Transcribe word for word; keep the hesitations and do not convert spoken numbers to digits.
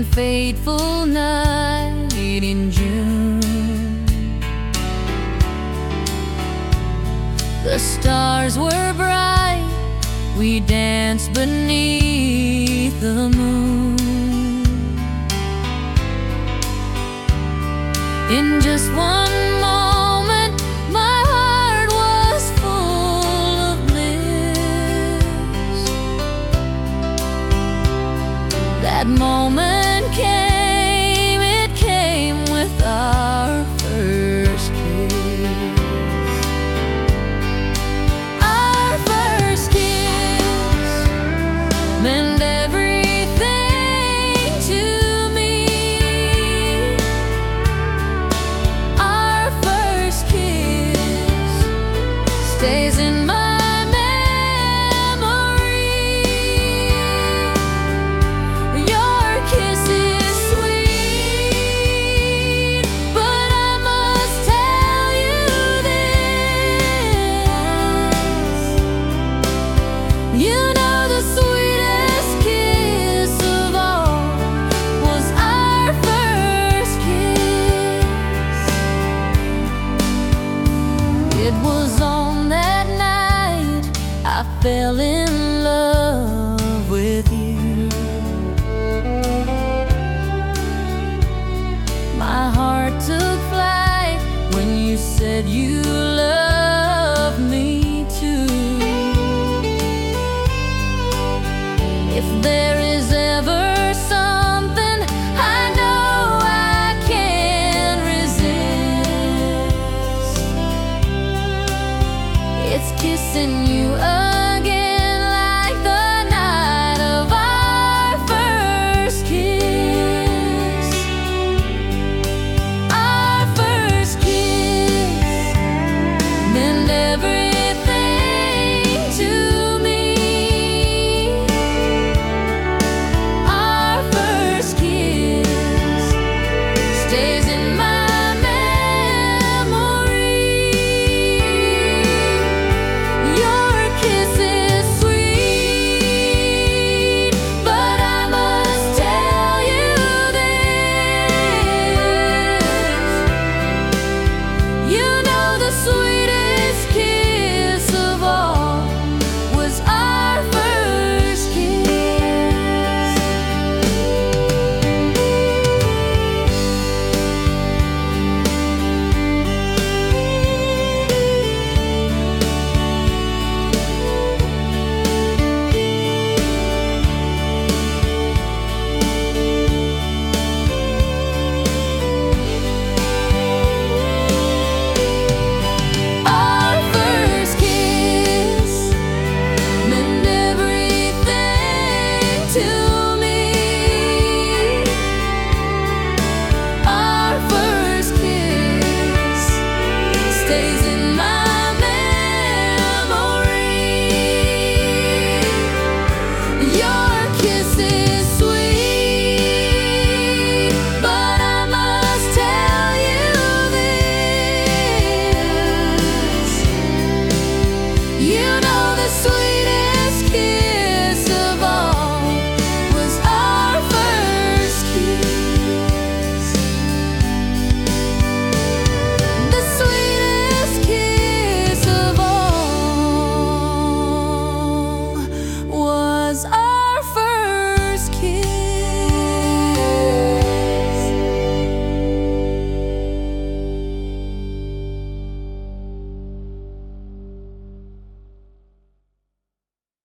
one fateful night in June. The stars were bright, we danced beneath the moon. In just one moment, my heart was full of bliss. That moment came, it came with our first kiss. Our first kiss meant everything to me. Our first kiss stays in my It was on that night I fell in love with you. My heart took flight when you said you loved me too. If there